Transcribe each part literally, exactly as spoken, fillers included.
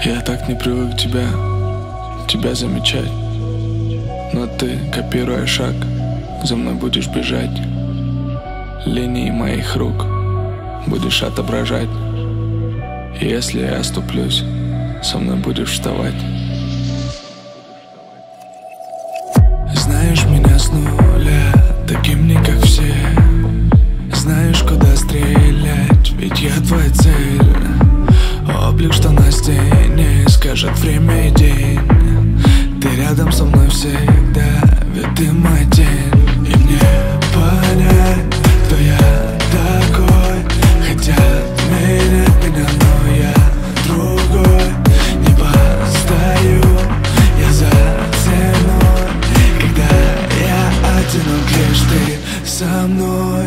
Я так не привык тебя, тебя замечать. Но ты, копируя шаг, за мной будешь бежать. Линии моих рук будешь отображать. И если я оступлюсь, со мной будешь вставать. Знаешь меня с нуля, таким не как все. Знаешь, куда стрелять, ведь я твоя цель. Облик, что на стене, скажет время и день. Ты рядом со мной всегда, ведь ты мой день. И мне понять, кто я такой. Хотят менять меня, но я другой. Не постою я за ценой, когда я одинок, лишь ты со мной.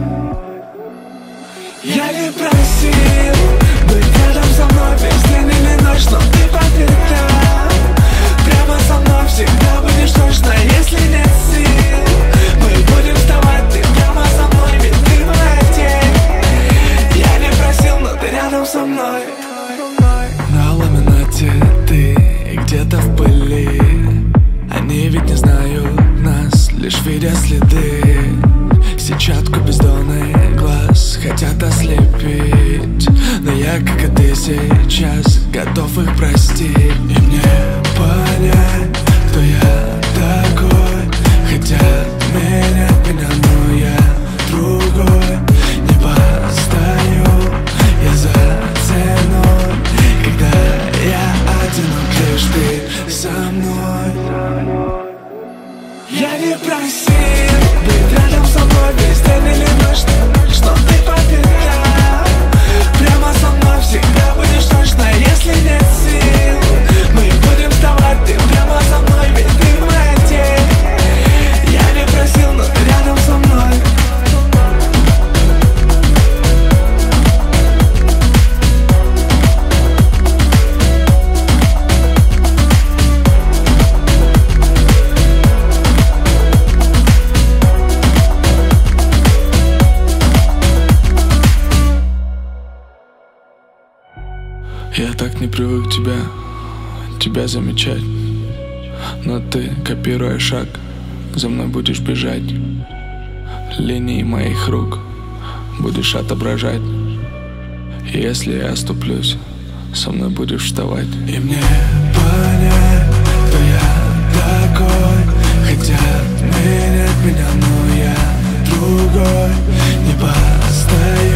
Я не просил быть рядом со мной весь день или ночь, но ты по пятам. Прямо со мной всегда будешь точно, если нет сил. Мы будем вставать, ты прямо со мной, ведь ты моя тень. Я не просил, но ты рядом со мной. На ламинате ты и где-то в пыли. Они ведь не знают нас, лишь видят следы. Сетчатку бездонный глаз хотят ослепить, но я, как и ты сейчас, готов их простить. И мне понять, кто я такой. Хотят менять меня, но я другой. Не постою я за ценой, когда я одинок, лишь ты со мной. Я не просил быть рядом со мной весь день или ночь, что ты по пятам. Прямо со мной всегда будешь точно, если нет сил. Мы будем вставать, ты прямо со мной, ведь ты моя тень. Я не просил, но ты рядом со мной. Я так не привык тебя, тебя замечать. Но ты, копируя шаг, за мной будешь бежать. Линии моих рук будешь отображать. И если я оступлюсь, со мной будешь вставать. И мне понять, кто я такой. Хотят менять меня, но я другой. Не постою